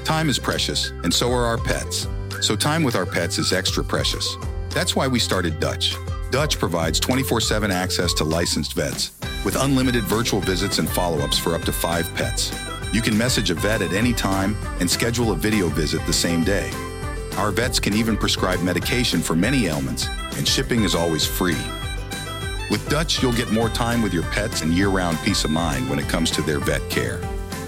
Time is precious, and so are our pets. So time with our pets is extra precious. That's why we started Dutch. Dutch provides 24/7 access to licensed vets with unlimited virtual visits and follow-ups for up to 5 pets. You can message a vet at any time and schedule a video visit the same day. Our vets can even prescribe medication for many ailments, and shipping is always free. With Dutch, you'll get more time with your pets and year-round peace of mind when it comes to their vet care.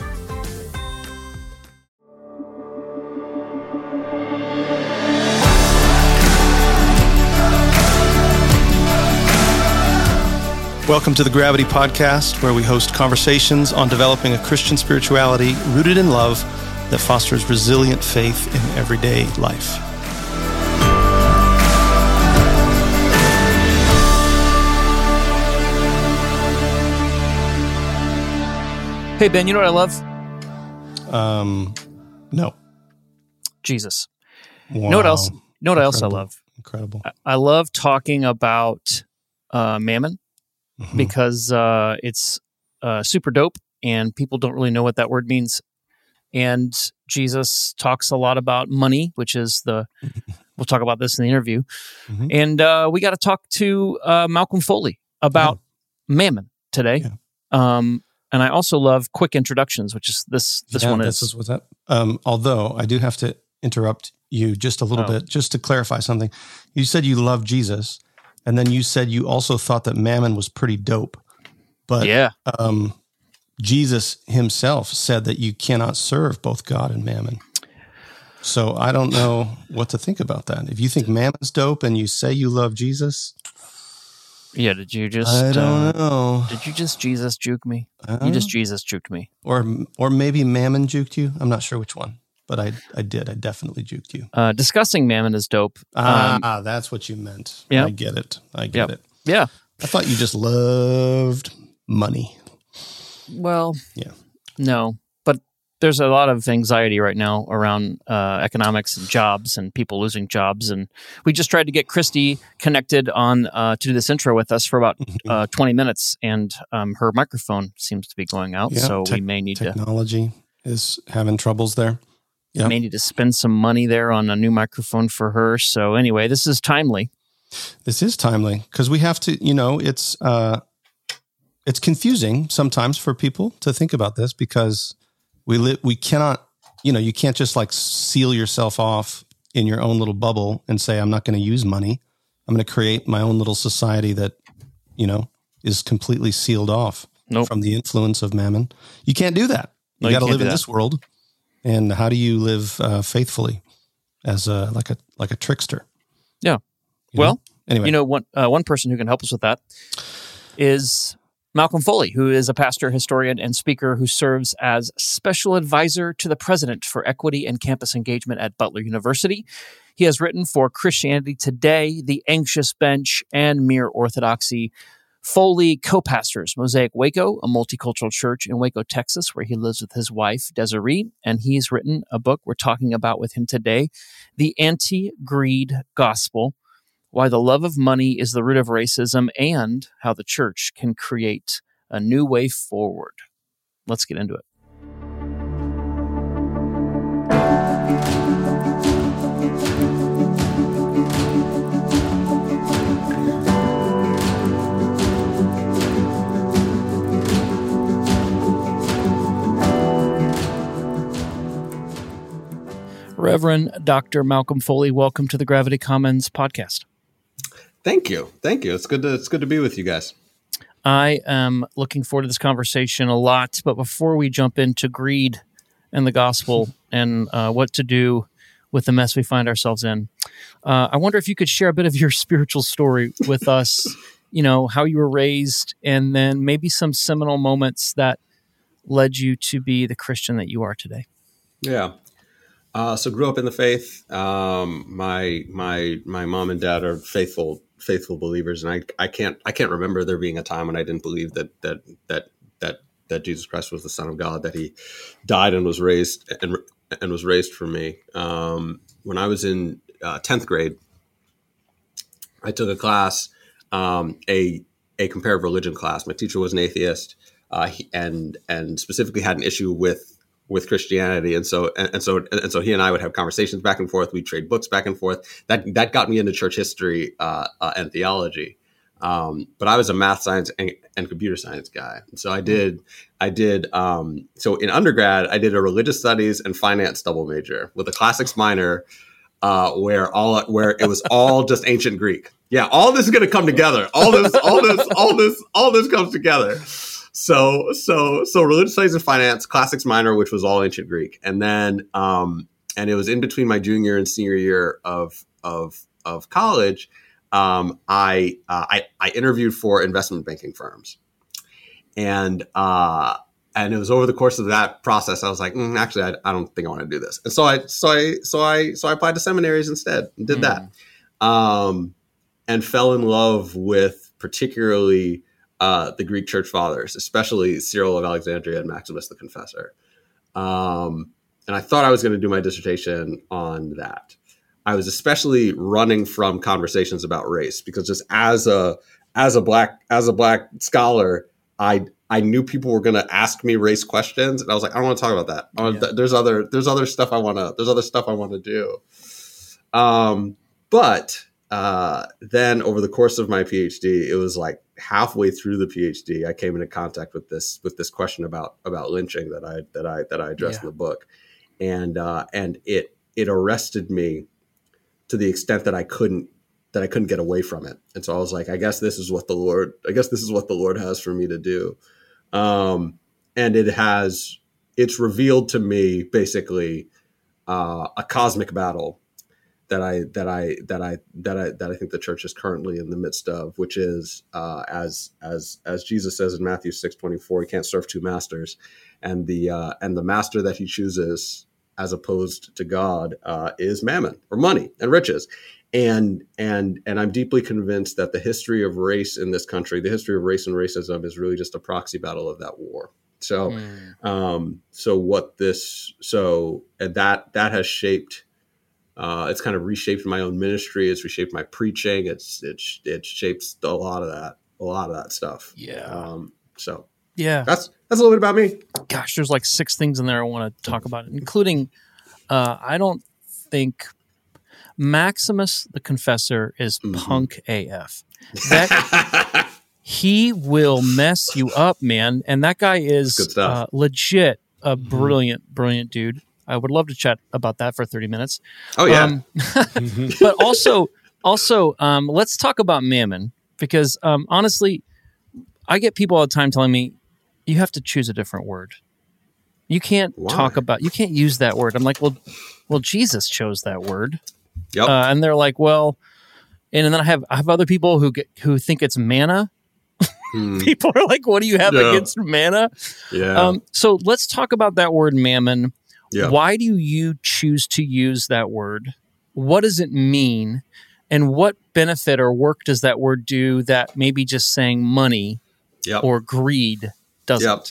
Welcome to the Gravity Podcast, where we host conversations on developing a Christian spirituality rooted in love that fosters resilient faith in everyday life. Hey, Ben, you know what I love? No. Jesus. Wow. You know what else? You know what else I love? Incredible. I love talking about mammon because it's super dope and people don't really know what that word means. And Jesus talks a lot about money, which is we'll talk about this in the interview. And we got to talk to Malcolm Foley about mammon today. Yeah. And I also love quick introductions, which is this one is. This is what's that. Although I do have to interrupt you just a little bit, just to clarify something. You said you love Jesus, and then you said you also thought that mammon was pretty dope. But Jesus himself said that you cannot serve both God and mammon. So I don't know what to think about that. If you think mammon's dope and you say you love Jesus... Yeah, did you just... I don't know. Did you just Jesus juke me? You just Jesus juked me. Or maybe mammon juked you. I'm not sure which one, but I did. I definitely juked you. Discussing mammon is dope. That's what you meant. Yeah. I get it. It. Yeah. I thought you just loved money. Well, yeah. No, but there's a lot of anxiety right now around economics and jobs and people losing jobs. And we just tried to get Christy connected on to do this intro with us for about 20 minutes, and her microphone seems to be going out. Yeah, so we may need technology is having troubles there. Yeah. May need to spend some money there on a new microphone for her. So anyway, this is timely. This is timely because we have to, it's confusing sometimes for people to think about this because we cannot, you can't just like seal yourself off in your own little bubble and say, I'm not going to use money. I'm going to create my own little society that, is completely sealed off from the influence of mammon. You can't do that. You got to live in this world. And how do you live faithfully as like a trickster? Yeah. Anyway, one person who can help us with that is Malcolm Foley, who is a pastor, historian, and speaker who serves as special advisor to the president for equity and campus engagement at Butler University. He has written for Christianity Today, The Anxious Bench, and Mere Orthodoxy. Foley co-pastors Mosaic Waco, a multicultural church in Waco, Texas, where he lives with his wife, Desiree, and he's written a book we're talking about with him today, The Anti-Greed Gospel, Why the Love of Money is the Root of Racism, and How the Church Can Create a New Way Forward. Let's get into it. Reverend Dr. Malcolm Foley, welcome to the Gravity Commons podcast. Thank you. It's good to be with you guys. I am looking forward to this conversation a lot, but before we jump into greed and the gospel and what to do with the mess we find ourselves in, I wonder if you could share a bit of your spiritual story with us, how you were raised, and then maybe some seminal moments that led you to be the Christian that you are today. Yeah. So grew up in the faith. My mom and dad are faithful believers, and I can't remember there being a time when I didn't believe that Jesus Christ was the Son of God, that He died and was raised for me. When I was in 10th grade, I took a class, a comparative religion class. My teacher was an atheist, and specifically had an issue with with Christianity. And so he and I would have conversations back and forth. We'd trade books back and forth. That got me into church history and theology. But I was a math, science, and computer science guy. And so so in undergrad, I did a religious studies and finance double major with a classics minor, where it was all just ancient Greek. Yeah, all this is going to come together. All this comes together. So religious studies and finance, classics minor, which was all ancient Greek, and then and it was in between my junior and senior year of college. I interviewed for investment banking firms, and it was over the course of that process, I was like, actually, I don't think I want to do this, and so I applied to seminaries instead and did that, and fell in love with particularly the Greek church fathers, especially Cyril of Alexandria and Maximus the Confessor. And I thought I was going to do my dissertation on that. I was especially running from conversations about race because just as a black scholar, I knew people were going to ask me race questions, and I was like, I don't want to talk about that. There's other stuff I want to do. But then over the course of my PhD, it was like halfway through the PhD, I came into contact with this question about lynching that I addressed in the book, and it arrested me to the extent that I couldn't get away from it. And so I was like, I guess this is what the Lord has for me to do. And it's revealed to me basically a cosmic battle that I think the church is currently in the midst of, which is as Jesus says in Matthew 6:24, he can't serve two masters, and the master that he chooses as opposed to God is mammon or money and riches, and I'm deeply convinced that the history of race in this country, the history of race and racism, is really just a proxy battle of that war. So that has shaped. It's kind of reshaped my own ministry. It's reshaped my preaching. It shapes a lot of that stuff. Yeah. That's a little bit about me. Gosh, there's like 6 things in there I want to talk about, including I don't think Maximus the Confessor is punk AF. He will mess you up, man. And that guy is legit a brilliant dude. I would love to chat about that for 30 minutes. Oh, yeah. But also, let's talk about mammon, because honestly, I get people all the time telling me, you have to choose a different word. You can't you can't use that word. I'm like, well, Jesus chose that word. Yep. And they're like, well, and then I have other people who think it's manna. People are like, what do you have against manna? Yeah. So let's talk about that word mammon. Yeah. Why do you choose to use that word? What does it mean? And what benefit or work does that word do that maybe just saying money or greed doesn't? Yep.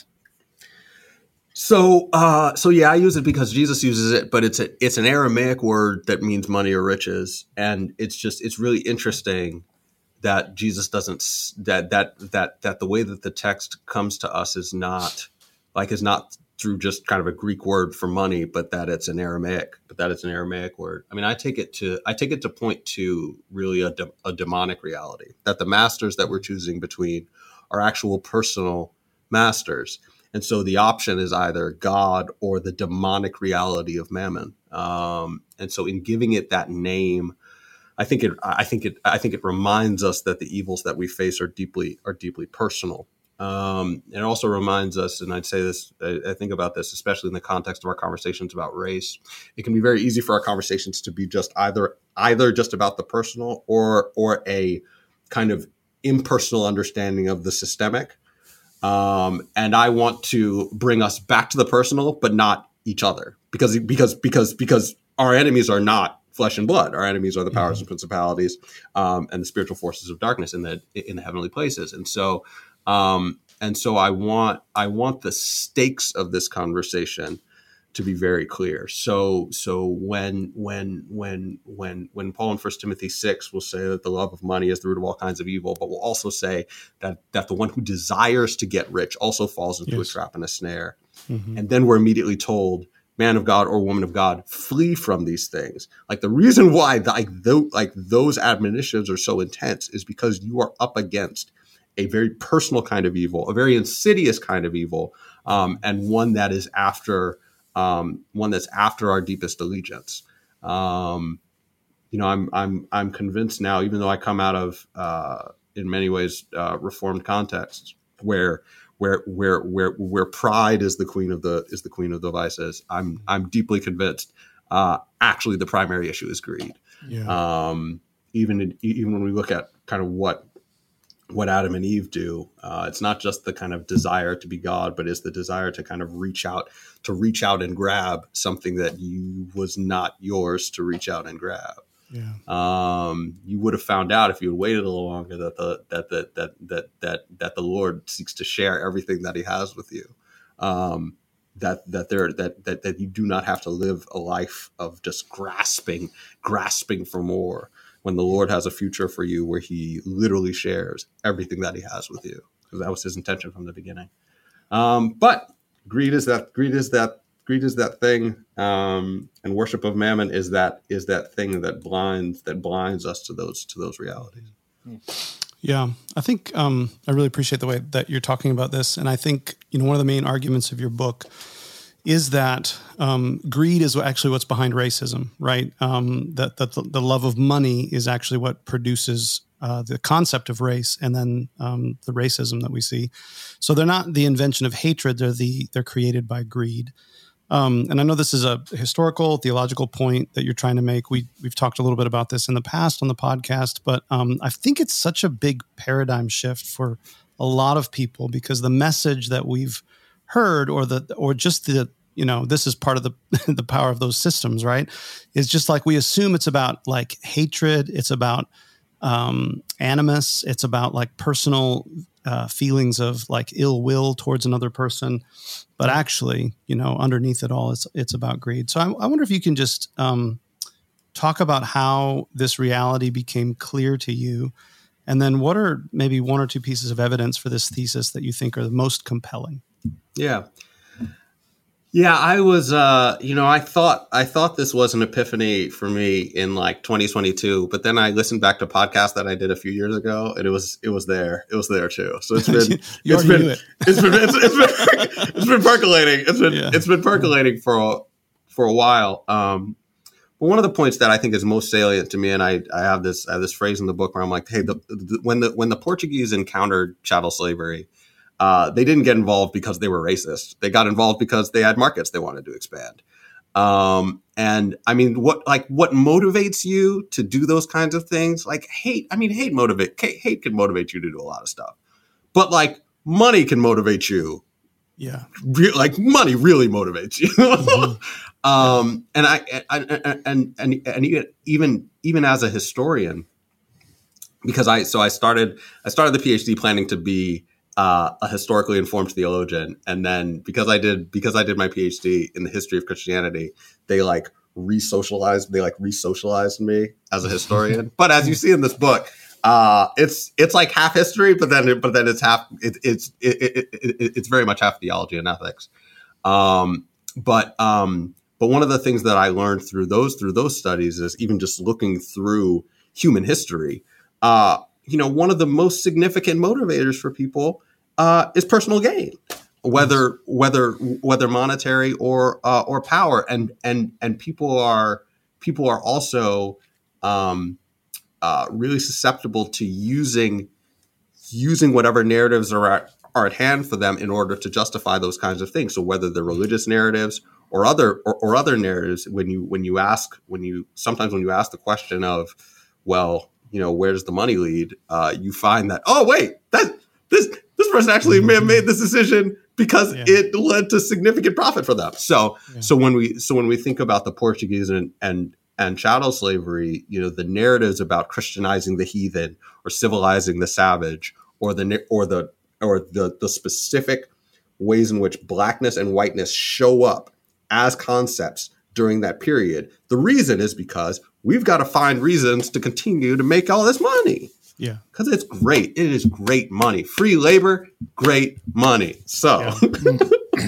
So I use it because Jesus uses it, but it's an Aramaic word that means money or riches, and it's really interesting that Jesus doesn't that the way that the text comes to us is not through just kind of a Greek word for money, but that it's an Aramaic word. I mean, I take it to point to really a demonic reality, that the masters that we're choosing between are actual personal masters. And so the option is either God or the demonic reality of mammon. And so in giving it that name, I think it reminds us that the evils that we face are deeply personal. It also reminds us, and I'd say this, I think about this, especially in the context of our conversations about race. It can be very easy for our conversations to be just either just about the personal or a kind of impersonal understanding of the systemic. And I want to bring us back to the personal, but not each other, because our enemies are not flesh and blood. Our enemies are the powers and principalities, and the spiritual forces of darkness in the heavenly places. And so I want the stakes of this conversation to be very clear. So when Paul in 1 Timothy 6 will say that the love of money is the root of all kinds of evil, but will also say that the one who desires to get rich also falls into a trap and a snare. And then we're immediately told, man of God or woman of God, flee from these things. Like the reason why those admonitions are so intense is because you are up against a very personal kind of evil, a very insidious kind of evil, and one that is after our deepest allegiance. I'm convinced now, even though I come out of in many ways Reformed contexts where pride is the queen of the vices. I'm deeply convinced. Actually, the primary issue is greed. Yeah. Even when we look at kind of what Adam and Eve do, it's not just the kind of desire to be God, but it's the desire to kind of reach out and grab something that was not yours to reach out and grab. Yeah. You would have found out if you had waited a little longer that the Lord seeks to share everything that He has with you. That you do not have to live a life of just grasping for more, when the Lord has a future for you where He literally shares everything that He has with you, because that was His intention from the beginning. But greed is that thing, and worship of mammon is that thing that blinds us to those realities. Yeah, I think I really appreciate the way that you're talking about this, and I think one of the main arguments of your book is that greed is actually what's behind racism, right? That the love of money is actually what produces the concept of race, and then the racism that we see. So they're not the invention of hatred; they're created by greed. And I know this is a historical, theological point that you're trying to make. We've talked a little bit about this in the past on the podcast, but I think it's such a big paradigm shift for a lot of people, because the message that we've heard, this is part of the power of those systems, right? Is just like we assume it's about like hatred, it's about animus, it's about like personal feelings of like ill will towards another person, but actually, underneath it all, it's about greed. So I wonder if you can just talk about how this reality became clear to you, and then what are maybe one or two pieces of evidence for this thesis that you think are the most compelling. Yeah. Yeah, I was, I thought this was an epiphany for me in like 2022, but then I listened back to podcasts that I did a few years ago, and it was there. It was there too. So it's been percolating. It's been percolating for a while. But one of the points that I think is most salient to me, and I have this phrase in the book where I'm like, hey, when the Portuguese encountered chattel slavery, they didn't get involved because they were racist. They got involved because they had markets they wanted to expand. And I mean, what motivates you to do those kinds of things? Like hate can motivate you to do a lot of stuff, but like money can motivate you. Yeah. Like money really motivates you. Mm-hmm. And even as a historian, because I started the PhD planning to be a historically informed theologian, and then because I did my PhD in the history of Christianity, they re-socialized me as a historian. But as you see in this book, it's like half history, but then it's half it's very much half theology and ethics. But one of the things that I learned through those studies is even just looking through human history. One of the most significant motivators for people is personal gain, whether monetary or power, and people are also really susceptible to using whatever narratives are at hand for them in order to justify those kinds of things. So whether they're religious narratives or other narratives, when you ask the question of, well, where does the money lead? You find that, oh wait, this person actually may have made this decision because it led to significant profit for them. So when we think about the Portuguese and chattel slavery, the narratives about Christianizing the heathen or civilizing the savage, or the specific ways in which blackness and whiteness show up as concepts during that period, the reason is because we've got to find reasons to continue to make all this money. Yeah. Because it's great. It is great money. Free labor, great money. So,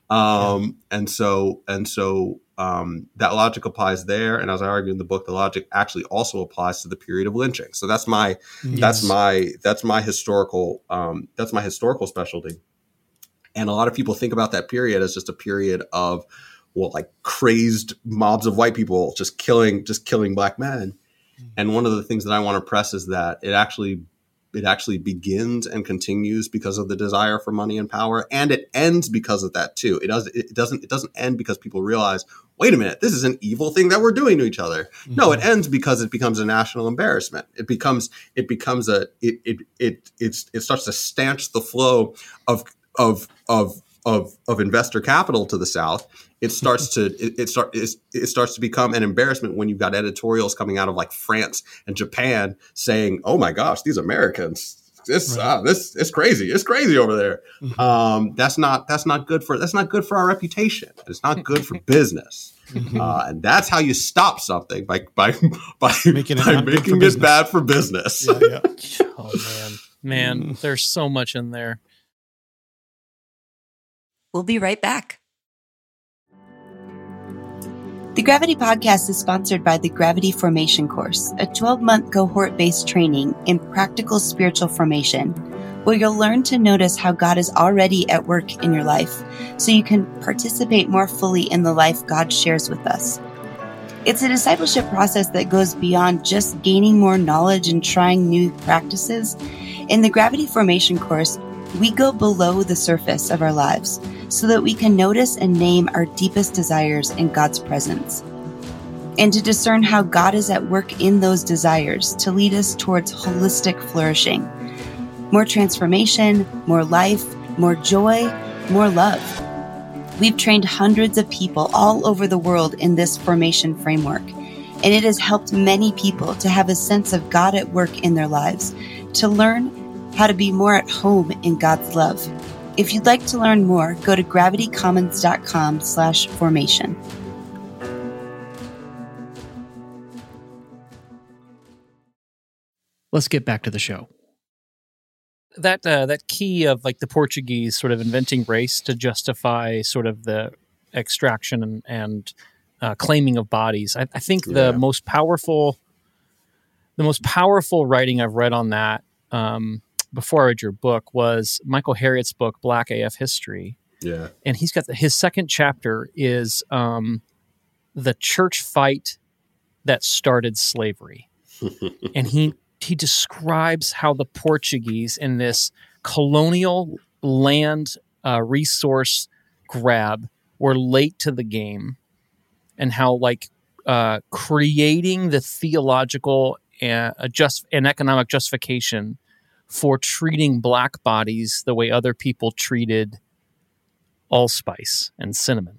And so that logic applies there. And as I argue in the book, the logic actually also applies to the period of lynching. So that's my historical specialty. And a lot of people think about that period as just a period of, well, like crazed mobs of white people just killing black men. And one of the things that I want to press is that it actually begins and continues because of the desire for money and power, and it ends because of that too. It doesn't end because people realize, wait a minute, this is an evil thing that we're doing to each other. Mm-hmm. No, it ends because it becomes a national embarrassment. It starts to stanch the flow of investor capital to the South. It starts to become an embarrassment when you've got editorials coming out of like France and Japan saying, "Oh my gosh, these Americans, this it's crazy. It's crazy over there." Mm-hmm. That's not good for our reputation. It's not good for business. Mm-hmm. And that's how you stop something by making it bad for business. Yeah. Oh man, there's so much in there. We'll be right back. The Gravity Podcast is sponsored by the Gravity Formation Course, a 12-month cohort-based training in practical spiritual formation, where you'll learn to notice how God is already at work in your life, so you can participate more fully in the life God shares with us. It's a discipleship process that goes beyond just gaining more knowledge and trying new practices. In the Gravity Formation Course, we go below the surface of our lives so that we can notice and name our deepest desires in God's presence, and to discern how God is at work in those desires to lead us towards holistic flourishing, more transformation, more life, more joy, more love. We've trained hundreds of people all over the world in this formation framework, and it has helped many people to have a sense of God at work in their lives, to learn how to be more at home in God's love. If you'd like to learn more, go to gravitycommons.com/formation. Let's get back to the show. That key of like the Portuguese sort of inventing race to justify sort of the extraction and claiming of bodies. I think the most powerful writing I've read on that, before I read your book, was Michael Harriot's book, Black AF History. Yeah. And he's got his second chapter is the church fight that started slavery. And he describes how the Portuguese in this colonial land resource grab were late to the game, and how creating the theological and economic justification for treating black bodies the way other people treated allspice and cinnamon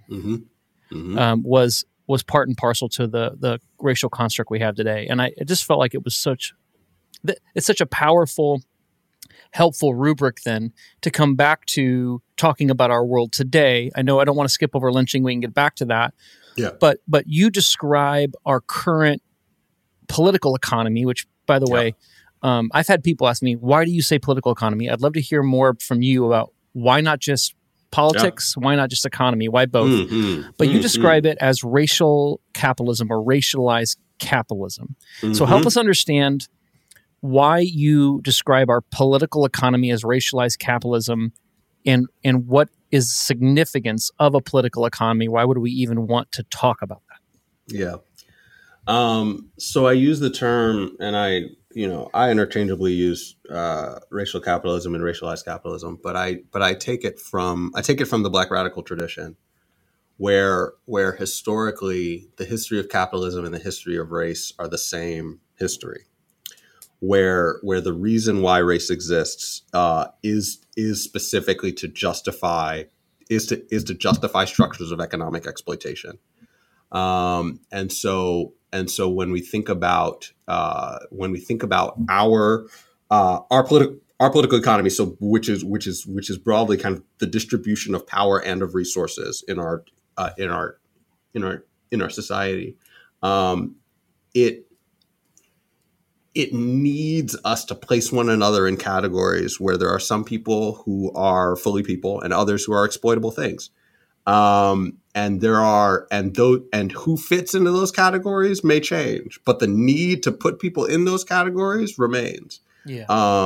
was part and parcel to the racial construct we have today. And I just felt like it's such a powerful, helpful rubric then to come back to talking about our world today. I know I don't want to skip over lynching. We can get back to that. Yeah. But you describe our current political economy, which, by the way, I've had people ask me, why do you say political economy? I'd love to hear more from you about why not just politics? Why not just economy? Why both? But you describe it as racial capitalism or racialized capitalism. So help us understand why you describe our political economy as racialized capitalism, and what is the significance of a political economy? Why would we even want to talk about that? Yeah. So I use the term, and I interchangeably use racial capitalism and racialized capitalism, but I take it from the Black radical tradition, where historically the history of capitalism and the history of race are the same history, where the reason why race exists is specifically to justify structures of economic exploitation, and so when we think about our political economy, so which is broadly kind of the distribution of power and of resources in our society, it needs us to place one another in categories where there are some people who are fully people and others who are exploitable things. And who fits into those categories may change, but the need to put people in those categories remains. Yeah.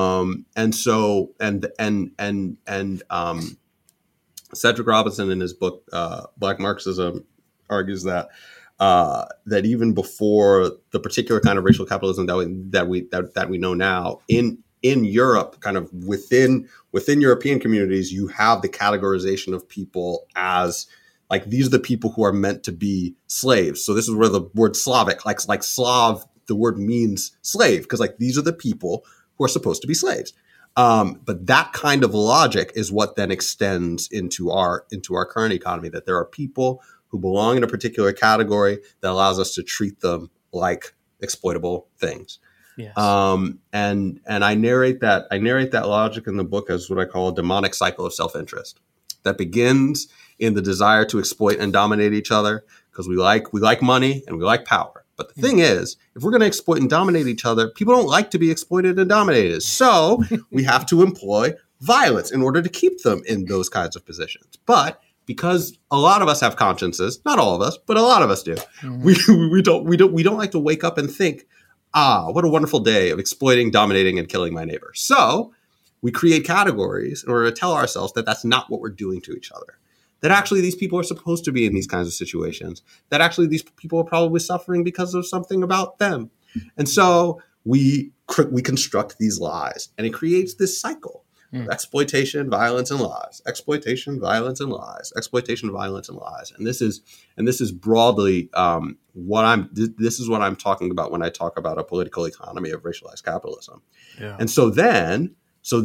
Cedric Robinson in his book Black Marxism argues that that even before the particular kind of racial capitalism that we know now in Europe, kind of within European communities, you have the categorization of people as like these are the people who are meant to be slaves. So this is where the word Slavic, like Slav, the word means slave, because like these are the people who are supposed to be slaves. But that kind of logic is what then extends into our current economy, that there are people who belong in a particular category that allows us to treat them like exploitable things. Yes. And I narrate that logic in the book as what I call a demonic cycle of self-interest that begins in the desire to exploit and dominate each other because we like money and we like power. But the thing is, if we're going to exploit and dominate each other, people don't like to be exploited and dominated. So we have to employ violence in order to keep them in those kinds of positions. But because a lot of us have consciences, not all of us, but a lot of us do, we don't like to wake up and think, what a wonderful day of exploiting, dominating, and killing my neighbor. So we create categories in order to tell ourselves that that's not what we're doing to each other. That actually these people are supposed to be in these kinds of situations. That actually these people are probably suffering because of something about them. And so we construct these lies, and it creates this cycle of exploitation, violence, and lies. Exploitation, violence, and lies. Exploitation, violence, and lies. And this is broadly what I'm talking about when I talk about a political economy of racialized capitalism. Yeah. And so then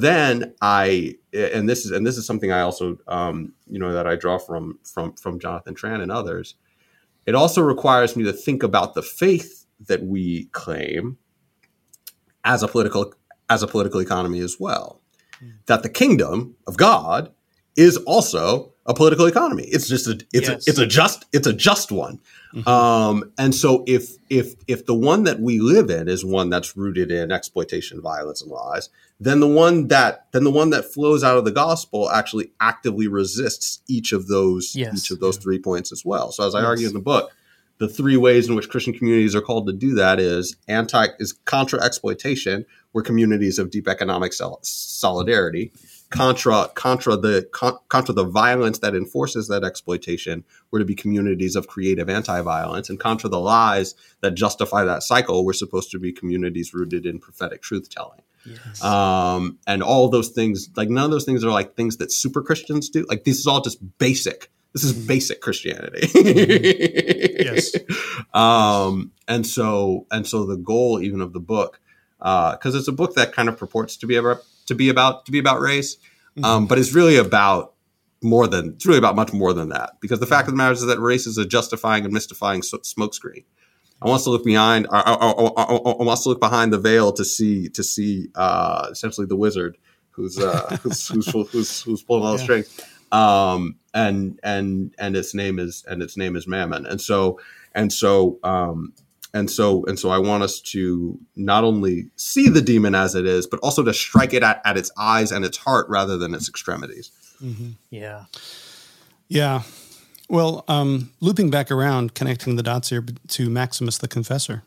this is something I also that I draw from Jonathan Tran and others. It also requires me to think about the faith that we claim as a political economy as well. That the kingdom of God is also a political economy. It's just a just one. Mm-hmm. And so if the one that we live in is one that's rooted in exploitation, violence, and lies, then the one that flows out of the gospel actually actively resists each of those 3 points as well. So as I argue in the book, the 3 ways in which Christian communities are called to do that is contra exploitation, where communities of deep economic solidarity, contra the violence that enforces that exploitation, were to be communities of creative anti-violence, and contra the lies that justify that cycle, we're supposed to be communities rooted in prophetic truth-telling. Yes. And all of those things, like none of those things are like things that super Christians do. Like this is all just basic. This is basic Christianity. Yes. And so the goal even of the book, because it's a book that kind of purports to be about race, but it's really about much more than that. Because the fact of the matter is that race is a justifying and mystifying smokescreen. I want to look behind. I want to look behind the veil to see essentially the wizard who's pulling all the strings. And its name is Mammon. And so I want us to not only see the demon as it is, but also to strike it at its eyes and its heart rather than its extremities. Mm-hmm. Yeah. Yeah. Well, looping back around, connecting the dots here to Maximus the Confessor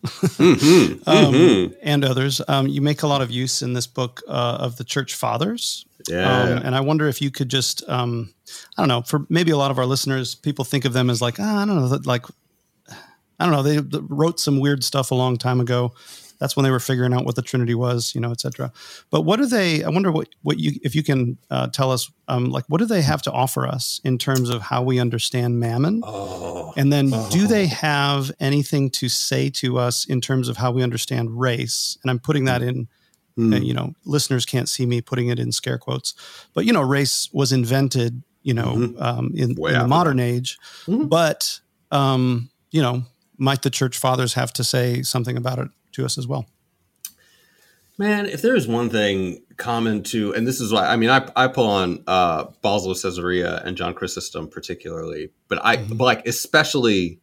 and others, you make a lot of use in this book of the Church Fathers. Yeah. And I wonder if you could just, I don't know, for maybe a lot of our listeners, people think of them as like, I don't know, they wrote some weird stuff a long time ago. That's when they were figuring out what the Trinity was, et cetera. But what do they, I wonder if you can tell us, what do they have to offer us in terms of how we understand Mammon? And then do they have anything to say to us in terms of how we understand race? And I'm putting that in, listeners can't see me putting it in scare quotes, but, race was invented, in the modern age. Mm-hmm. But, might the Church Fathers have to say something about it to us as well? Man, if there's one thing common to, and this is why, I pull on Basil of Caesarea and John Chrysostom particularly, but especially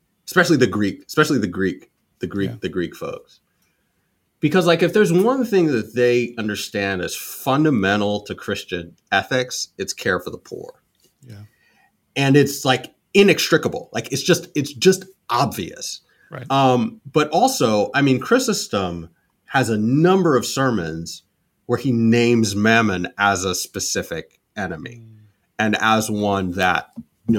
the Greek folks, because if there's one thing that they understand as fundamental to Christian ethics, it's care for the poor. Yeah. it's like inextricable. Like it's just obvious. Right. But also, I mean, Chrysostom has a number of sermons where he names Mammon as a specific enemy, and as one that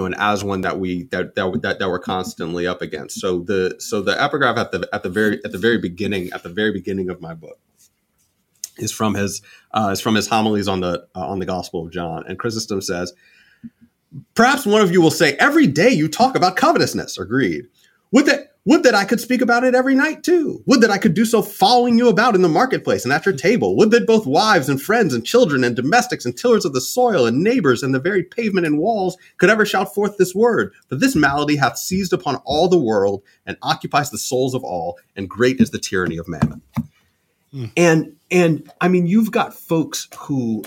we're constantly up against. So the epigraph at the very beginning of my book is from his homilies on the Gospel of John, and Chrysostom says, "Perhaps one of you will say, every day you talk about covetousness or greed. Would that I could speak about it every night too. Would that I could do so following you about in the marketplace and at your table. Would that both wives and friends and children and domestics and tillers of the soil and neighbors and the very pavement and walls could ever shout forth this word. For this malady hath seized upon all the world and occupies the souls of all, and great is the tyranny of mammon." And I mean, you've got folks who,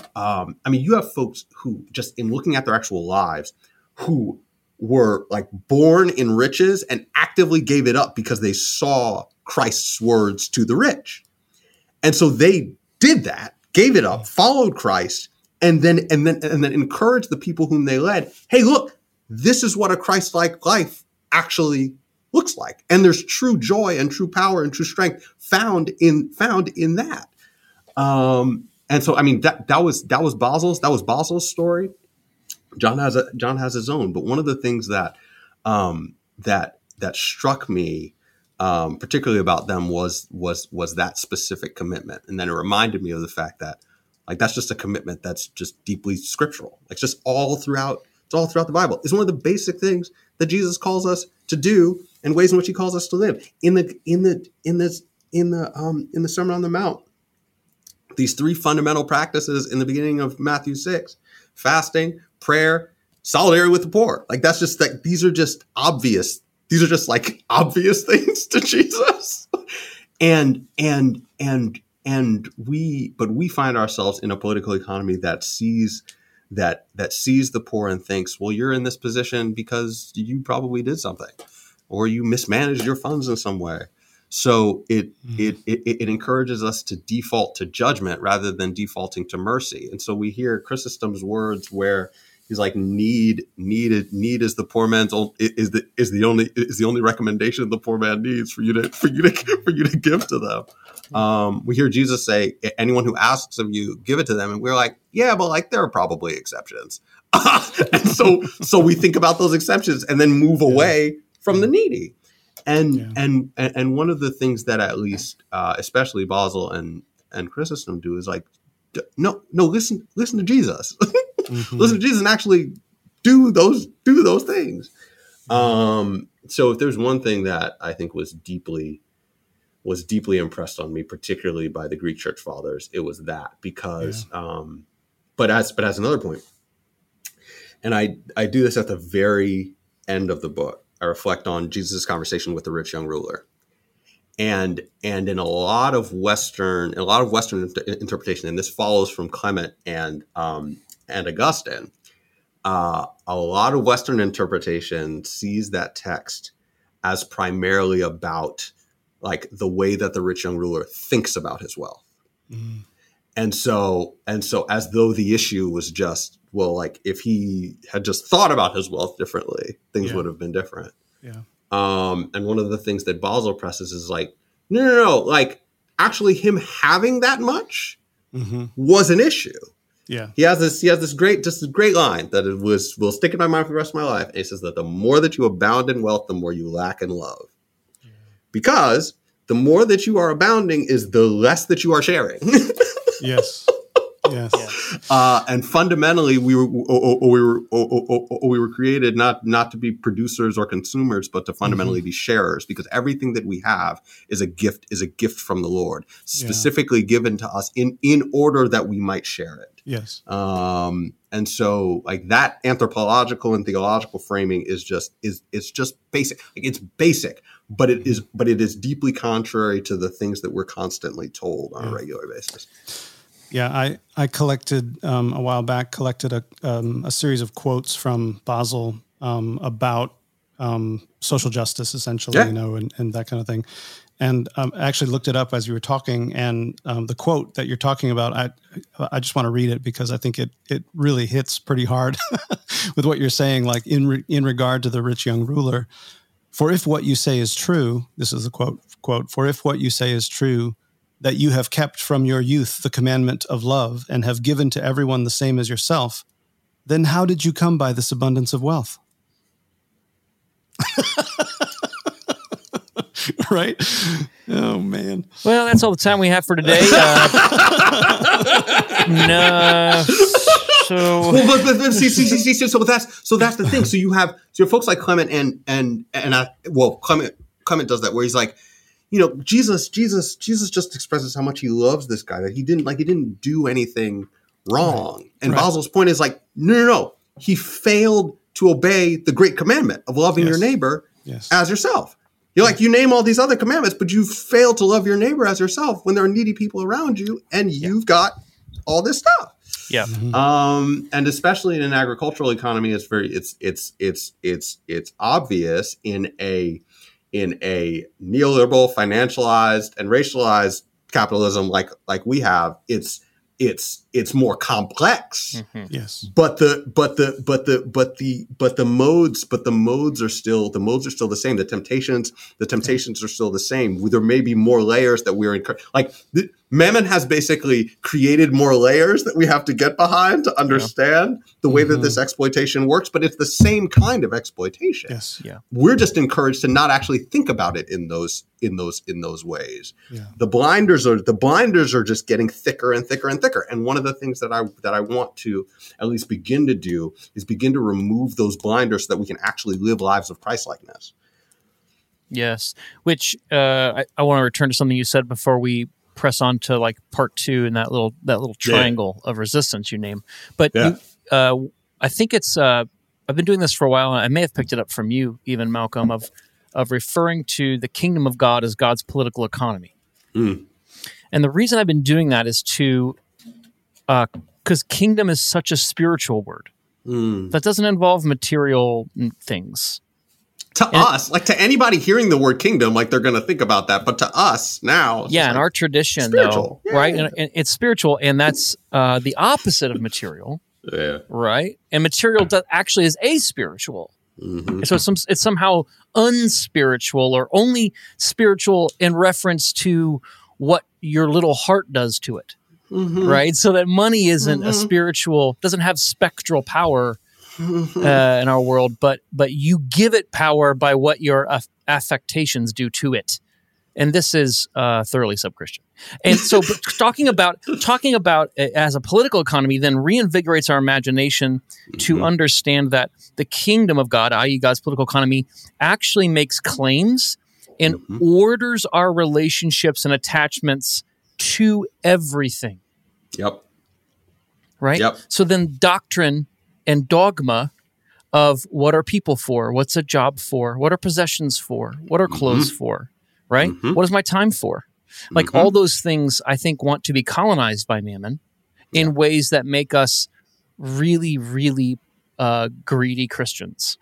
just in looking at their actual lives, who were like born in riches and actively gave it up because they saw Christ's words to the rich. And so they did that, gave it up, followed Christ, and then encouraged the people whom they led. Hey, look, this is what a Christ-like life actually looks like. And there's true joy and true power and true strength found in that. And so, I mean, that was Basil's story. John has his own, but one of the things that struck me particularly about them was that specific commitment, and then it reminded me of the fact that like that's just a commitment that's just deeply scriptural. Like just all throughout the Bible. It's one of the basic things that Jesus calls us to do and ways in which he calls us to live. In the Sermon on the Mount, these three fundamental practices in the beginning of Matthew 6: fasting, prayer, solidarity with the poor. Like that's just like these are just obvious. These are just like obvious things to Jesus. And we find ourselves in a political economy that sees the poor and thinks, well, you're in this position because you probably did something or you mismanaged your funds in some way. So it encourages us to default to judgment rather than defaulting to mercy. And so we hear Chrysostom's words where he's like, need is the poor man's is the only recommendation the poor man needs for you to give to them. We hear Jesus say, anyone who asks of you, give it to them. And we're like, yeah, but like there are probably exceptions. And so we think about those exceptions and then move away from the needy. And one of the things that at least, especially Basil and Chrysostom do is like, no, listen to Jesus. Mm-hmm. Listen to Jesus and actually do those things. So if there's one thing that I think was deeply impressed on me, particularly by the Greek Church Fathers, it was that because, but as another point, and I do this at the very end of the book. I reflect on Jesus' conversation with the rich young ruler, and in a lot of Western interpretation, and this follows from Clement and Augustine. A lot of Western interpretation sees that text as primarily about like the way that the rich young ruler thinks about his wealth, and so as though the issue was just, well, like if he had just thought about his wealth differently, things would have been different. Yeah. And one of the things that Basil presses is like, no, like actually him having that much was an issue. Yeah. He has this great line that will stick in my mind for the rest of my life. And he says that the more that you abound in wealth, the more you lack in love. Yeah. Because the more that you are abounding is the less that you are sharing. Yes. And fundamentally, we were created not to be producers or consumers, but to fundamentally be sharers. Because everything that we have is a gift from the Lord, specifically given to us in order that we might share it. Yes. And so, like that anthropological and theological framing is just basic. Like it's basic, but it is deeply contrary to the things that we're constantly told on a regular basis. Yeah, I collected a while back a series of quotes from Basil about social justice, essentially, and that kind of thing. And I actually looked it up as you were talking, and the quote that you're talking about, I just want to read it because I think it really hits pretty hard. with what you're saying, like in regard to the rich young ruler. For if what you say is true, this is the quote, for if what you say is true, that you have kept from your youth the commandment of love and have given to everyone the same as yourself, then how did you come by this abundance of wealth? Right? Oh, man. Well, that's all the time we have for today. So, but see, so that's the thing. So you have folks like Clement Clement does that, where he's like, Jesus just expresses how much he loves this guy, that he didn't do anything wrong. Right. And Basil's point is like, no, he failed to obey the great commandment of loving your neighbor as yourself. You're like, you name all these other commandments, but you failed to love your neighbor as yourself when there are needy people around you, and you've got all this stuff. Yeah. And especially in an agricultural economy, it's obvious in a neoliberal, financialized, and racialized capitalism like we have. It's more complex. Mm-hmm. Yes. But the modes are still the same. The temptations are still the same. There may be more layers that we're Mammon has basically created more layers that we have to get behind to understand the way that this exploitation works, but it's the same kind of exploitation. Yes. Yeah. We're just encouraged to not actually think about it in those ways. Yeah. The blinders are just getting thicker and thicker and thicker. And one of the things that I want to at least begin to do is begin to remove those blinders so that we can actually live lives of Christ-likeness. Yes. Which I want to return to something you said before we press on to like part 2 and that little triangle of resistance you name. But I think it's I've been doing this for a while, and I may have picked it up from you even, Malcolm, of referring to the kingdom of God as God's political economy. And the reason I've been doing that is because kingdom is such a spiritual word that doesn't involve material things. To us, like to anybody hearing the word kingdom, like they're going to think about that. But to us now, in our tradition, though, right? And it's spiritual, and that's the opposite of material, right? And material actually is aspiritual. So it's somehow unspiritual, or only spiritual in reference to what your little heart does to it, right? So that money isn't a spiritual, doesn't have spectral power in our world, but you give it power by what your affectations do to it, and this is thoroughly sub-Christian. And so, talking about it as a political economy then reinvigorates our imagination to understand that the kingdom of God, i.e., God's political economy, actually makes claims and orders our relationships and attachments to everything. Yep. Right. Yep. So then, doctrine and dogma of what are people for? What's a job for? What are possessions for? What are clothes for? Right? What is my time for? Like all those things, I think, want to be colonized by Mammon in ways that make us really, really greedy Christians.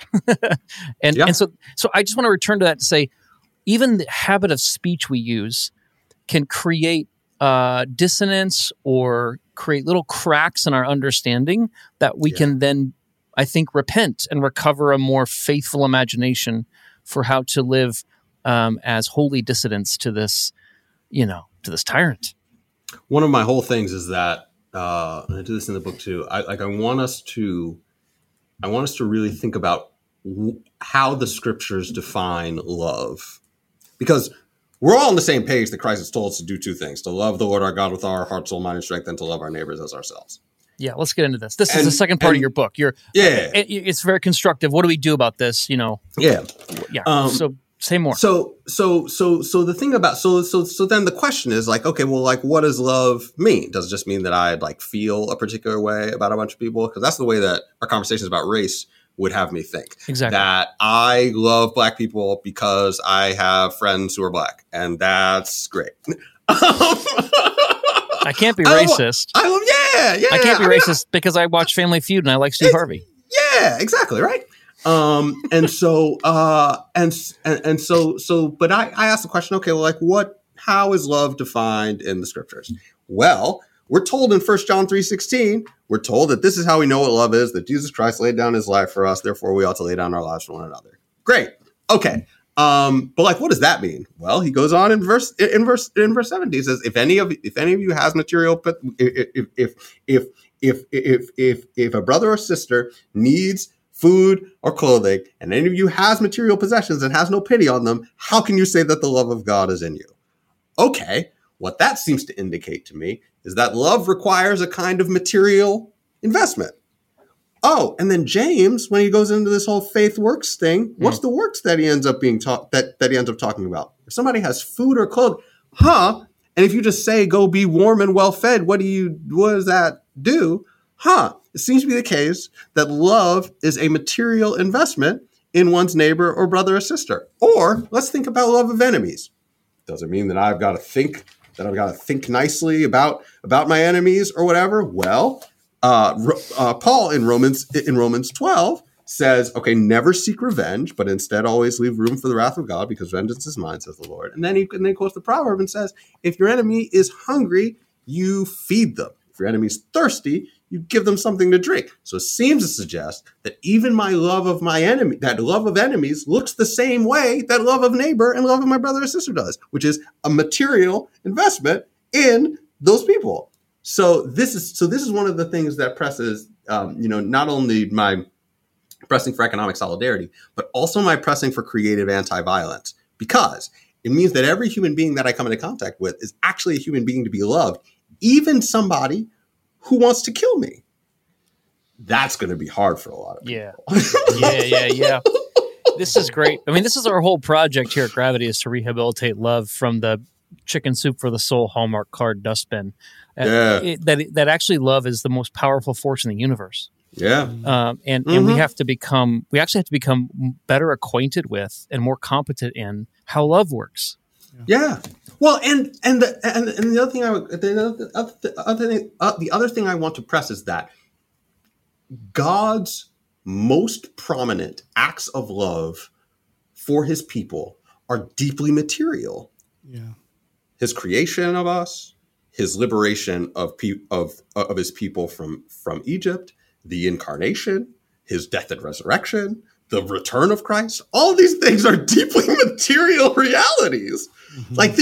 And so I just want to return to that to say, even the habit of speech we use can create dissonance or create little cracks in our understanding that we can then, I think, repent and recover a more faithful imagination for how to live as holy dissidents to this, to this tyrant. One of my whole things is that, and I do this in the book too. I want us to really think about how the scriptures define love, because we're all on the same page that Christ has told us to do two things: to love the Lord our God with our heart, soul, mind, and strength, and to love our neighbors as ourselves. Yeah, let's get into this. This is the second part of your book. It's very constructive. What do we do about this? So say more. So the thing about so then the question is like, okay, well, like, what does love mean? Does it just mean that I like feel a particular way about a bunch of people? Because that's the way that our conversations about race would have me think. Exactly. That I love black people because I have friends who are black, and that's great. I can't be racist. I can't be racist because I watch Family Feud and I like Steve Harvey. Yeah, exactly, right. But I asked the question, okay, well, like how is love defined in the scriptures? Well, we're told in 1 John 3:16, we're told that this is how we know what love is, that Jesus Christ laid down his life for us. Therefore, we ought to lay down our lives for one another. Great. Okay. But like, what does that mean? Well, he goes on in verse 17. He says, if any of you has material, but if a brother or sister needs food or clothing, and any of you has material possessions and has no pity on them, how can you say that the love of God is in you? Okay. What that seems to indicate to me is that love requires a kind of material investment. Oh, and then James, when he goes into this whole faith works thing, what's the works that he ends up being that he ends up talking about? If somebody has food or clothing, and if you just say go be warm and well fed, what does that do? It seems to be the case that love is a material investment in one's neighbor or brother or sister. Or let's think about love of enemies. Does it mean that I've got to think nicely about my enemies or whatever? Well, Paul in Romans 12 says, okay, never seek revenge, but instead always leave room for the wrath of God, because vengeance is mine, says the Lord. And then he quotes the proverb and says, if your enemy is hungry, you feed them. If your enemy is thirsty, you give them something to drink. So it seems to suggest that even my love of my enemy, that love of enemies, looks the same way that love of neighbor and love of my brother or sister does, which is a material investment in those people. So this is one of the things that presses, not only my pressing for economic solidarity, but also my pressing for creative anti-violence, because it means that every human being that I come into contact with is actually a human being to be loved, even somebody who wants to kill me. That's going to be hard for a lot of people. Yeah. This is great. I mean, this is our whole project here at Gravity, is to rehabilitate love from the chicken soup for the soul Hallmark card dustbin. That actually love is the most powerful force in the universe. Yeah. And we actually have to become better acquainted with and more competent in how love works. Yeah. Well, and the other thing I want to press is that God's most prominent acts of love for his people are deeply material. Yeah. His creation of us, his liberation of his people from Egypt, the incarnation, his death and resurrection, the return of Christ. All these things are deeply material realities. Mm-hmm. Like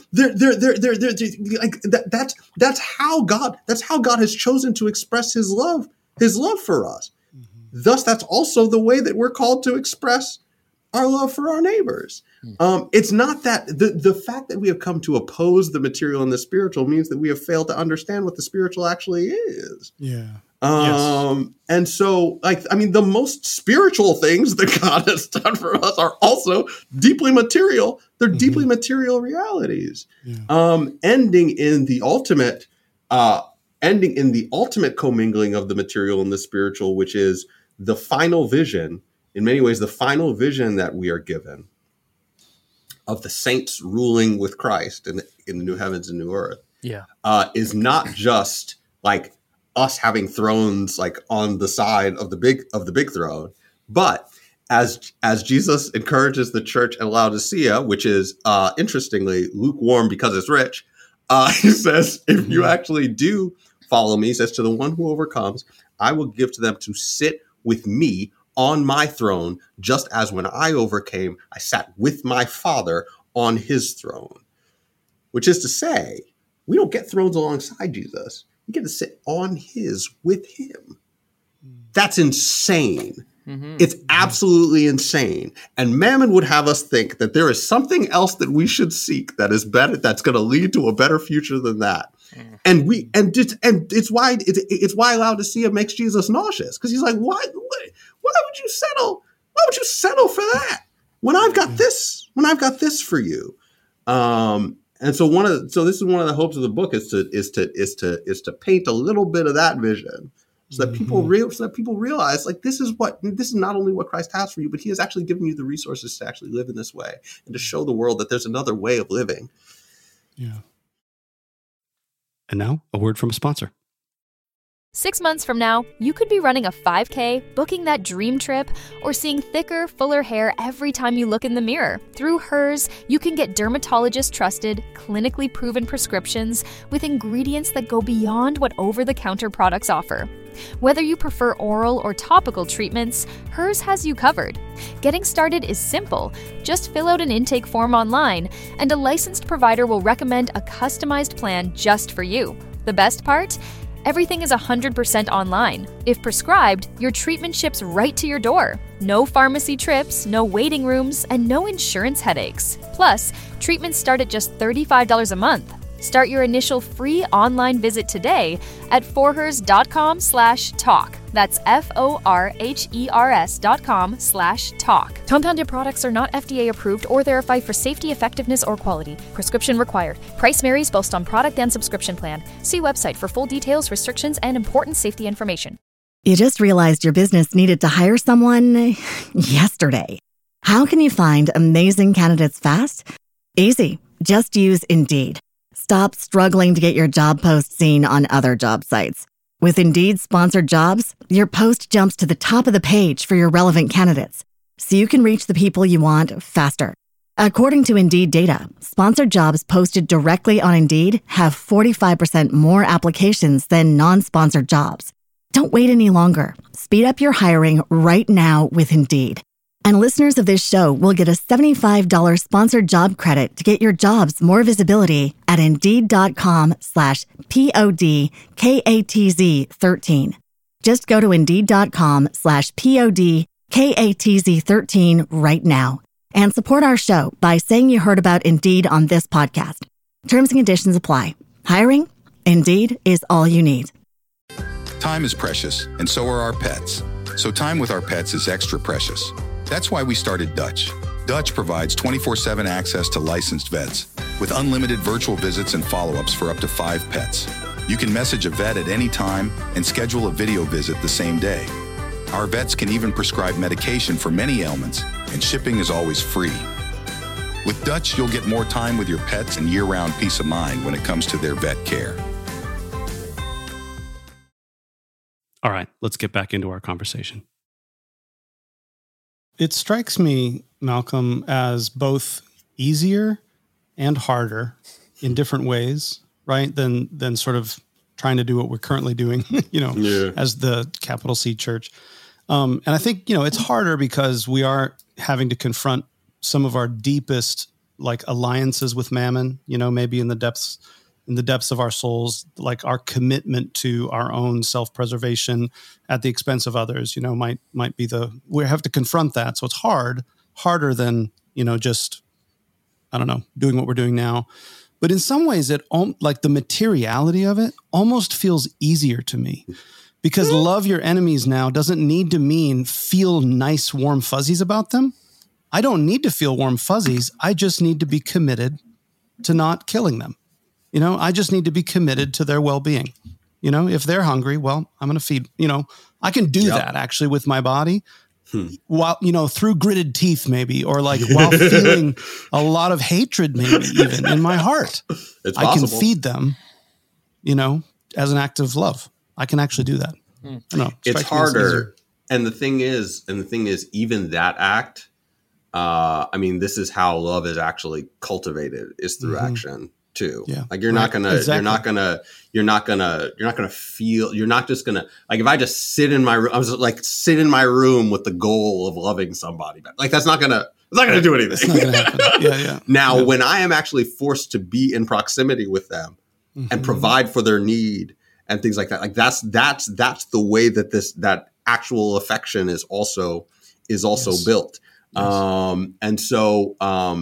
that's how God has chosen to express his love for us. Mm-hmm. Thus, that's also the way that we're called to express our love for our neighbors. It's not that the fact that we have come to oppose the material and the spiritual means that we have failed to understand what the spiritual actually is. Yeah. And so, the most spiritual things that God has done for us are also deeply material. They're deeply material realities. Yeah. Ending in the ultimate commingling of the material and the spiritual, which is the final vision. In many ways, the final vision that we are given of the saints ruling with Christ in the new heavens and new earth, is not just like us having thrones like on the side of the big throne, but as Jesus encourages the church at Laodicea, which is interestingly lukewarm because it's rich, he says, if you actually do follow me, he says, to the one who overcomes, I will give to them to sit with me on my throne, just as when I overcame, I sat with my Father on his throne. Which is to say, we don't get thrones alongside Jesus. We get to sit on his with him. That's insane. Mm-hmm. It's absolutely insane. And Mammon would have us think that there is something else that we should seek that is better, that's going to lead to a better future than that. And it's why Laodicea makes Jesus nauseous, because he's like, why would you settle? Why would you settle for that when I've got this? When I've got this for you? And so this is one of the hopes of the book is to paint a little bit of that vision, so that people realize, like, this is not only what Christ has for you, but he has actually given you the resources to actually live in this way and to show the world that there's another way of living. Yeah. And now, a word from a sponsor. 6 months from now, you could be running a 5K, booking that dream trip, or seeing thicker, fuller hair every time you look in the mirror. Through Hers, you can get dermatologist-trusted, clinically proven prescriptions with ingredients that go beyond what over-the-counter products offer. Whether you prefer oral or topical treatments, Hers has you covered. Getting started is simple. Just fill out an intake form online, and a licensed provider will recommend a customized plan just for you. The best part? Everything is 100% online. If prescribed, your treatment ships right to your door. No pharmacy trips, no waiting rooms, and no insurance headaches. Plus, treatments start at just $35 a month. Start your initial free online visit today at forhers.com/talk. That's FORHERS.com/talk. Compounded products are not FDA approved or verified for safety, effectiveness, or quality. Prescription required. Price varies based on product and subscription plan. See website for full details, restrictions, and important safety information. You just realized your business needed to hire someone yesterday. How can you find amazing candidates fast? Easy. Just use Indeed. Stop struggling to get your job post seen on other job sites. With Indeed sponsored jobs, your post jumps to the top of the page for your relevant candidates, so you can reach the people you want faster. According to Indeed data, sponsored jobs posted directly on Indeed have 45% more applications than non-sponsored jobs. Don't wait any longer. Speed up your hiring right now with Indeed. And listeners of this show will get a $75 sponsored job credit to get your jobs more visibility at Indeed.com/PODKATZ13. Just go to Indeed.com/PODKATZ13 right now and support our show by saying you heard about Indeed on this podcast. Terms and conditions apply. Hiring? Indeed is all you need. Time is precious, and so are our pets. So time with our pets is extra precious. That's why we started Dutch. Dutch provides 24/7 access to licensed vets with unlimited virtual visits and follow-ups for up to 5 pets. You can message a vet at any time and schedule a video visit the same day. Our vets can even prescribe medication for many ailments, and shipping is always free. With Dutch, you'll get more time with your pets and year-round peace of mind when it comes to their vet care. All right, let's get back into our conversation. It strikes me, Malcolm, as both easier and harder in different ways, right? Than sort of trying to do what we're currently doing, as the capital C church. And I think, it's harder because we are having to confront some of our deepest alliances with mammon, maybe in the depths of our souls, like our commitment to our own self-preservation at the expense of others, might be we have to confront that. So it's harder than, just, doing what we're doing now. But in some ways the materiality of it almost feels easier to me, because love your enemies now doesn't need to mean feel nice, warm fuzzies about them. I don't need to feel warm fuzzies. I just need to be committed to not killing them. I just need to be committed to their well-being. If they're hungry, well, I'm going to feed, I can do that actually with my body while, through gritted teeth maybe, or while feeling a lot of hatred maybe even in my heart. It's I can feed them, as an act of love. I can actually do that. I don't know. It's harder. And the thing is, even that act, this is how love is actually cultivated, is through action too. Yeah. You're not gonna feel, you're not just gonna, if I just sit in my room, I was sit in my room with the goal of loving somebody. That's not gonna do anything. It's not gonna happen. Yeah. Now, when I am actually forced to be in proximity with them and provide for their need and things like that, that's the way that that actual affection is also built. Yes. And so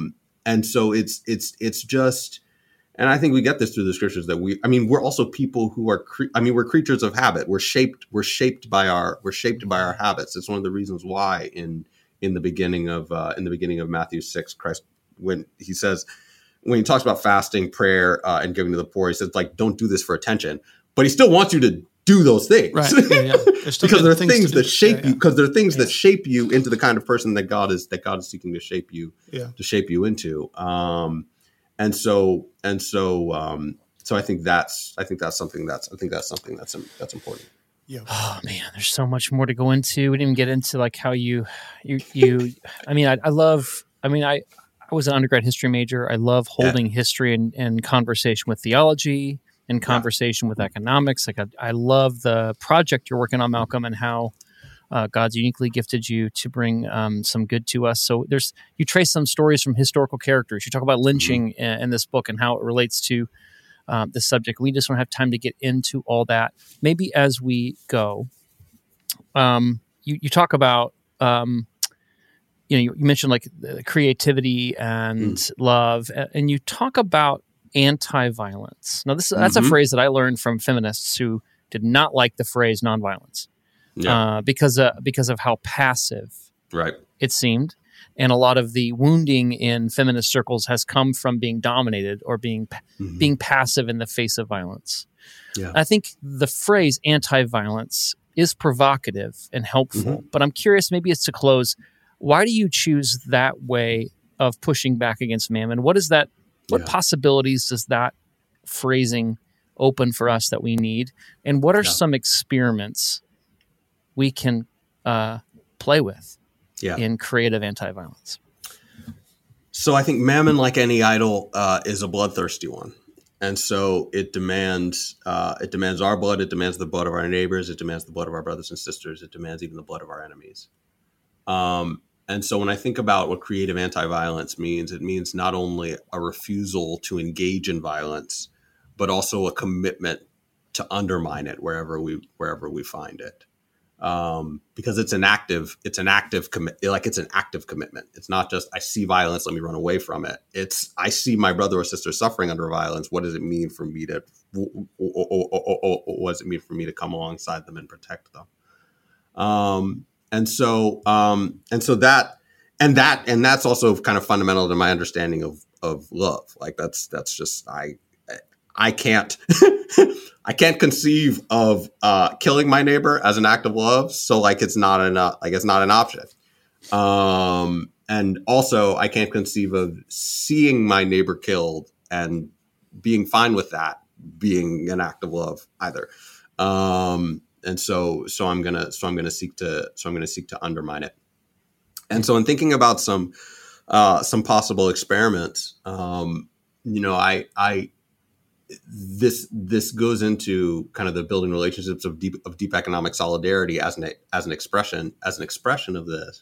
it's just, and I think we get this through the scriptures that we're also people who are, we're creatures of habit. We're shaped by our habits. It's one of the reasons why in the beginning of Matthew 6, Christ, when he talks about fasting, prayer, and giving to the poor, he says don't do this for attention, but he still wants you to do those things, right? Yeah. Because there are things that shape you. Because there are things that shape you into the kind of person that God is seeking to shape you, into. So I think that's something that's important. Yeah. Oh man, there's so much more to go into. We didn't even get into like how you I mean, I love, I mean, I was an undergrad history major. I love holding history and conversation with theology and conversation with economics. Like I love the project you're working on, Malcolm, and how God's uniquely gifted you to bring some good to us. So you trace some stories from historical characters. You talk about lynching in this book and how it relates to the subject. We just don't have time to get into all that. Maybe as we go, you talk about, you mentioned like creativity and love, and you talk about anti-violence. Now, that's a phrase that I learned from feminists who did not like the phrase nonviolence because of how passive it seemed. And a lot of the wounding in feminist circles has come from being dominated or being passive in the face of violence. Yeah. I think the phrase anti-violence is provocative and helpful, but I'm curious, maybe it's to close, why do you choose that way of pushing back against mammon? What is that? What possibilities does that phrasing open for us that we need? And what are some experiments we can play with in creative anti-violence? So I think mammon, like any idol, is a bloodthirsty one. And so it demands our blood. It demands the blood of our neighbors. It demands the blood of our brothers and sisters. It demands even the blood of our enemies. And so when I think about what creative anti-violence means, it means not only a refusal to engage in violence, but also a commitment to undermine it wherever we find it. Because it's an active commitment. It's not just, I see violence, let me run away from it. It's, I see my brother or sister suffering under violence. What does it mean for me to, what does it mean for me to come alongside them and protect them? And that's also kind of fundamental to my understanding of love. Like that's just, I can't conceive of killing my neighbor as an act of love. So like it's not an option. And also I can't conceive of seeing my neighbor killed and being fine with that being an act of love either. And so I'm gonna seek to undermine it. And so in thinking about some possible experiments, this goes into kind of the building relationships of deep economic solidarity as an expression of this.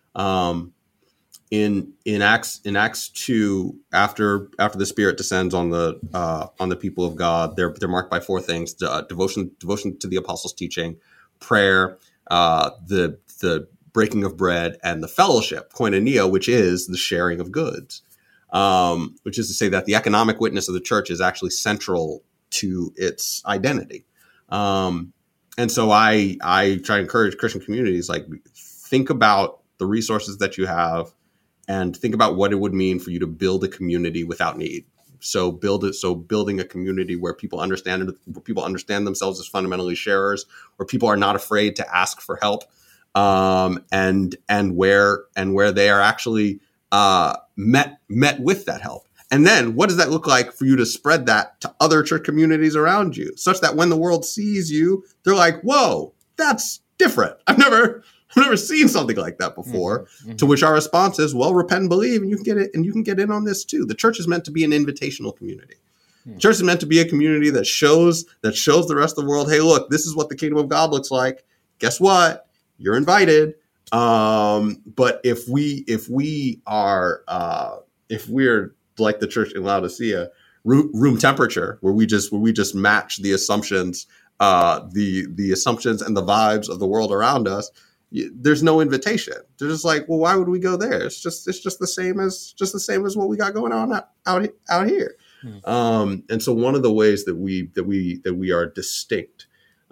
In Acts 2, after the Spirit descends on the people of God, they're marked by four things: devotion to the apostles' teaching, prayer, the breaking of bread, and the fellowship, koinonia, which is the sharing of goods. Which is to say that the economic witness of the church is actually central to its identity. And so I try to encourage Christian communities, like, think about the resources that you have and think about what it would mean for you to build a community without need. So building a community where people understand themselves as fundamentally sharers, where people are not afraid to ask for help, and where they are actually met with that help. And then what does that look like for you to spread that to other church communities around you, such that when the world sees you, they're like, whoa, that's different. I've never seen something like that before. Mm-hmm. To which our response is, well, repent and believe, and you can get in on this too. The church is meant to be an invitational community. Mm-hmm. Church is meant to be a community that shows the rest of the world, hey, look, this is what the kingdom of God looks like. Guess what? You're invited. But if we're like the church in Laodicea, room temperature, where we just match the assumptions, the assumptions and the vibes of the world around us, there's no invitation. They're just like, well, why would we go there? It's just the same as what we got going on out here. And so one of the ways that we are distinct,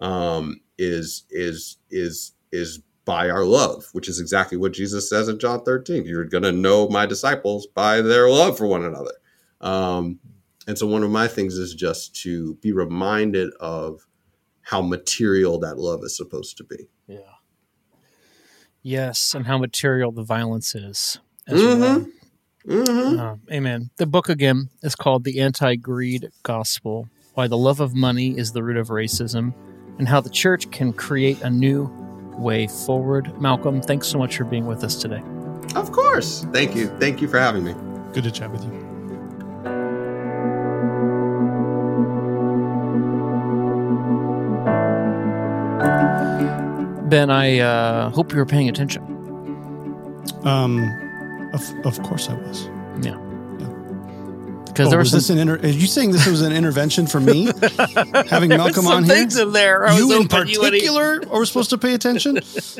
is by our love, which is exactly what Jesus says in John 13. You're going to know my disciples by their love for one another. And so one of my things is just to be reminded of how material that love is supposed to be. Yeah. Yes, and how material the violence is as well. Mm-hmm. Amen. The book, again, is called The Anti-Greed Gospel: Why the Love of Money is the Root of Racism. and how the church can create a new way forward. Malcolm, thanks so much for being with us today. Of course. Thank you. Thank you for having me. Good to chat with you. Ben, I hope you were paying attention. Of course I was. Yeah. Because there was are you saying this was an intervention for me? Having Malcolm on here? Things in there. You in particular are supposed to pay attention?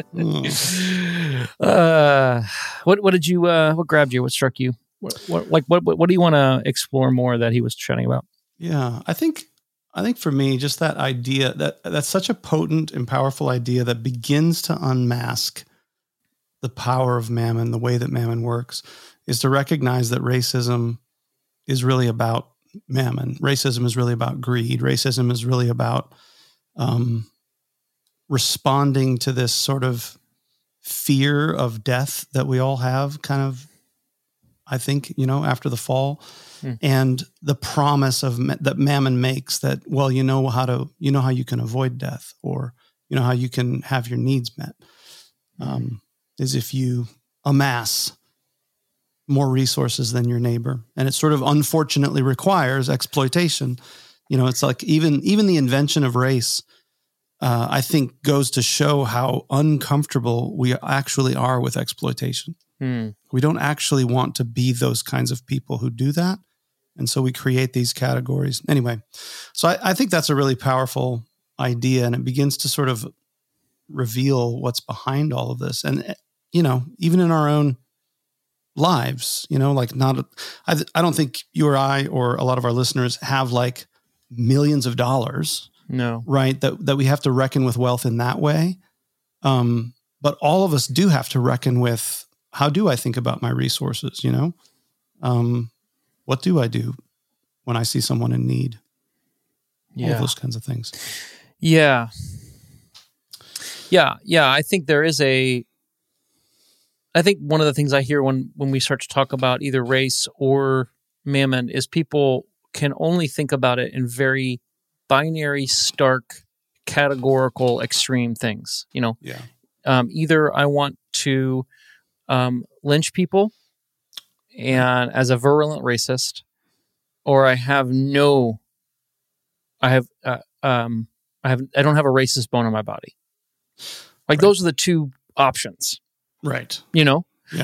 What did you? What grabbed you? What struck you? What do you want to explore more that he was chatting about? Yeah, I think for me, just that idea that's such a potent and powerful idea that begins to unmask the power of mammon, the way that mammon works, is to recognize that racism is really about mammon. Racism is really about greed. Racism is really about responding to this sort of fear of death that we all have, kind of, I think, after the fall, and the promise of that mammon makes that, well, you know how you can avoid death, or how you can have your needs met, is if you amass more resources than your neighbor. And it sort of unfortunately requires exploitation. It's like even the invention of race, I think, goes to show how uncomfortable we actually are with exploitation. We don't actually want to be those kinds of people who do that. And so we create these categories. Anyway, so I think that's a really powerful idea, and it begins to sort of reveal what's behind all of this. And, even in our own lives, I don't think you or I or a lot of our listeners have like millions of dollars. No. Right. That we have to reckon with wealth in that way. But all of us do have to reckon with, how do I think about my resources? What do I do when I see someone in need? Yeah. All of those kinds of things. Yeah. I think I think one of the things I hear when we start to talk about either race or mammon is people can only think about it in very binary, stark, categorical, extreme things. Yeah. Either I want to lynch people and as a virulent racist, or I don't have a racist bone in my body. Like, those are the two options. Right. Yeah.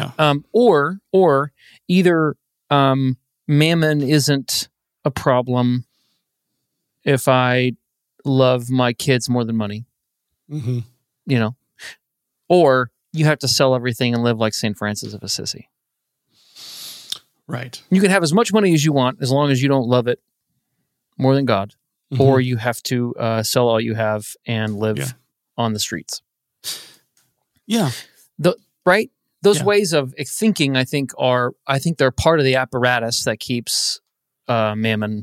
Or either mammon isn't a problem if I love my kids more than money. Mm-hmm. Or you have to sell everything and live like St. Francis of Assisi. Right. You can have as much money as you want as long as you don't love it more than God. Mm-hmm. Or you have to sell all you have and live on the streets. Yeah. Right? Those ways of thinking, I think they're part of the apparatus that keeps mammon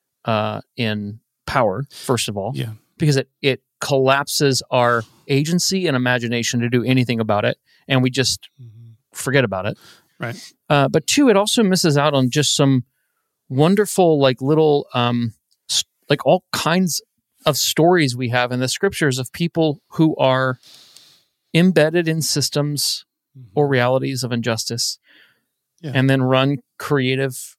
in power, first of all. Yeah. Because it collapses our agency and imagination to do anything about it, and we just forget about it. Right. But two, it also misses out on just some wonderful, like, little, like, all kinds of stories we have in the scriptures of people who are embedded in systems or realities of injustice, and then run creative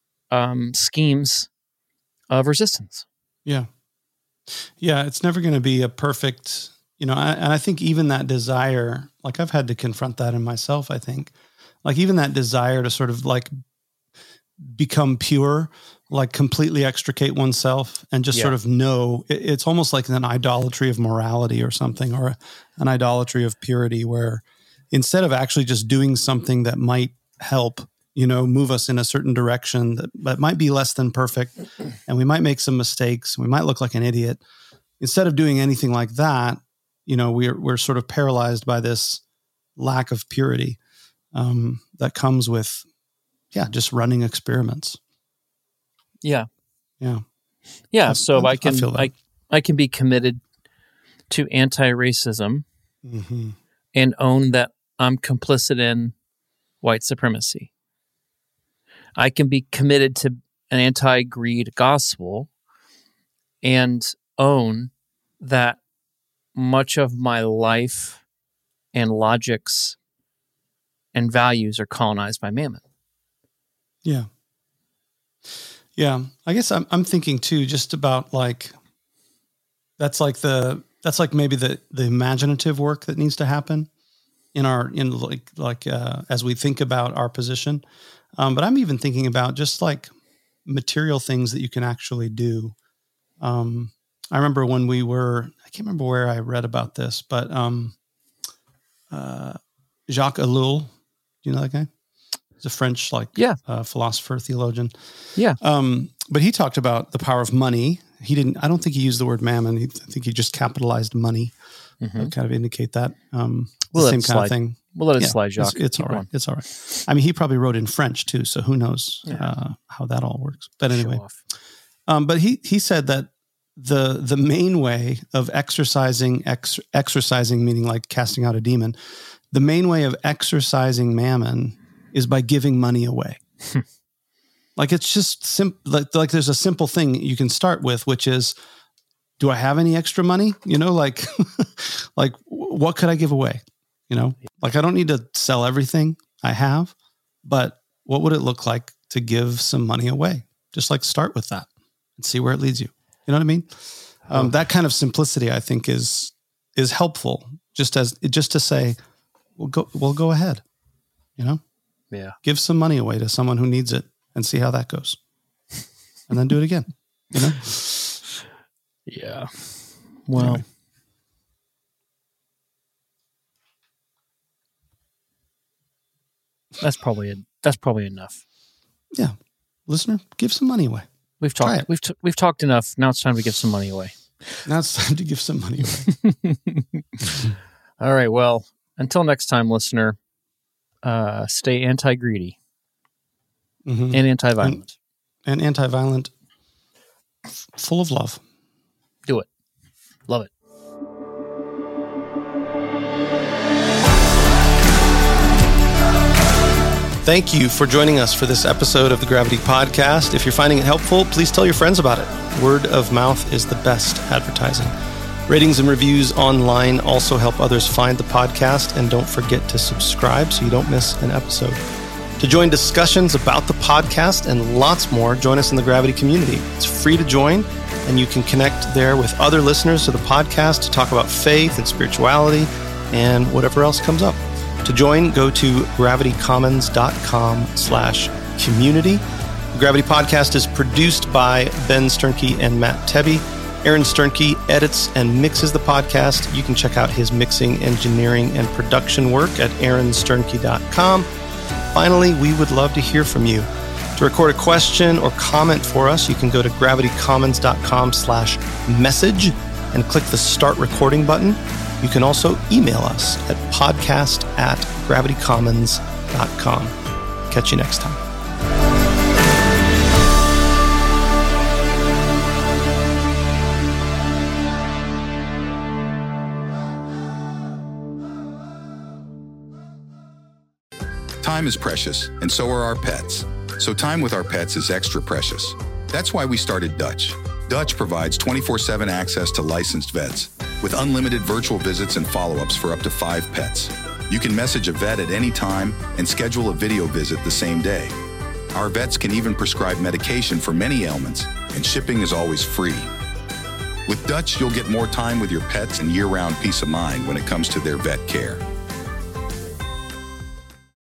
schemes of resistance. Yeah. Yeah, it's never going to be a perfect, and I think even that desire, like, I've had to confront that in myself, I think. Like, even that desire to sort of, like, become pure, like, completely extricate oneself and just sort of know, it's almost like an idolatry of morality or something, or an idolatry of purity, where instead of actually just doing something that might help, move us in a certain direction that might be less than perfect, and we might make some mistakes, we might look like an idiot. Instead of doing anything like that, we're sort of paralyzed by this lack of purity that comes with, just running experiments. Yeah. Yeah. Yeah. So I can be committed to anti-racism and own that I'm complicit in white supremacy. I can be committed to an anti-greed gospel and own that much of my life and logics and values are colonized by mammon. Yeah. Yeah. I guess I'm thinking too, just about like, that's like maybe the imaginative work that needs to happen as we think about our position. But I'm even thinking about just like material things that you can actually do. I remember when I can't remember where I read about this, but Jacques Ellul, do you know that guy? He's a French philosopher, theologian. Yeah. But he talked about the power of money. I don't think he used the word mammon. I think he just capitalized money. Kind of indicate that. Same kind of thing. We'll let it slide, Jacques. It's all right. It's all right. I mean, he probably wrote in French too, so who knows how that all works. But anyway, but he said that the main way of exercising meaning like casting out a demon, the main way of exercising mammon is by giving money away. Like it's just simple. Like there's a simple thing you can start with, which is, do I have any extra money? Like what could I give away? Like I don't need to sell everything I have, but what would it look like to give some money away? Just like start with that and see where it leads you. You know what I mean? That kind of simplicity, I think, is helpful. Just to say, we'll go ahead. Yeah. Give some money away to someone who needs it and see how that goes, and then do it again. Yeah. Well. Anyway. That's probably enough. Yeah. Listener, give some money away. We've talked enough. Now it's time to give some money away. Now it's time to give some money away. All right. Well, until next time, listener, stay anti-greedy and anti-violent. And anti-violent, full of love. Do it. Love it. Thank you for joining us for this episode of the Gravity Podcast. If you're finding it helpful, please tell your friends about it. Word of mouth is the best advertising. Ratings and reviews online also help others find the podcast, and don't forget to subscribe so you don't miss an episode. To join discussions about the podcast and lots more, join us in the Gravity community. It's free to join, and you can connect there with other listeners to the podcast to talk about faith and spirituality and whatever else comes up. To join, go to gravitycommons.com/community. The Gravity Podcast is produced by Ben Sternke and Matt Tebbe. Aaron Sternke edits and mixes the podcast. You can check out his mixing, engineering, and production work at aaronsternke.com. Finally, we would love to hear from you. To record a question or comment for us, you can go to gravitycommons.com/message and click the Start Recording button. You can also email us at podcast@gravitycommons.com. Catch you next time. Time is precious, and so are our pets. So time with our pets is extra precious. That's why we started Dutch. Dutch provides 24/7 access to licensed vets with unlimited virtual visits and follow-ups for up to 5 pets. You can message a vet at any time and schedule a video visit the same day. Our vets can even prescribe medication for many ailments, and shipping is always free. With Dutch, you'll get more time with your pets and year-round peace of mind when it comes to their vet care.